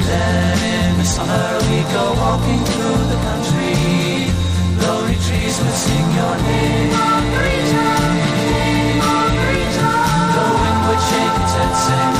Then in the summer we'd go walking through the country. Lonely trees would sing your name. Margarita, Margarita. The wind would shake its head saying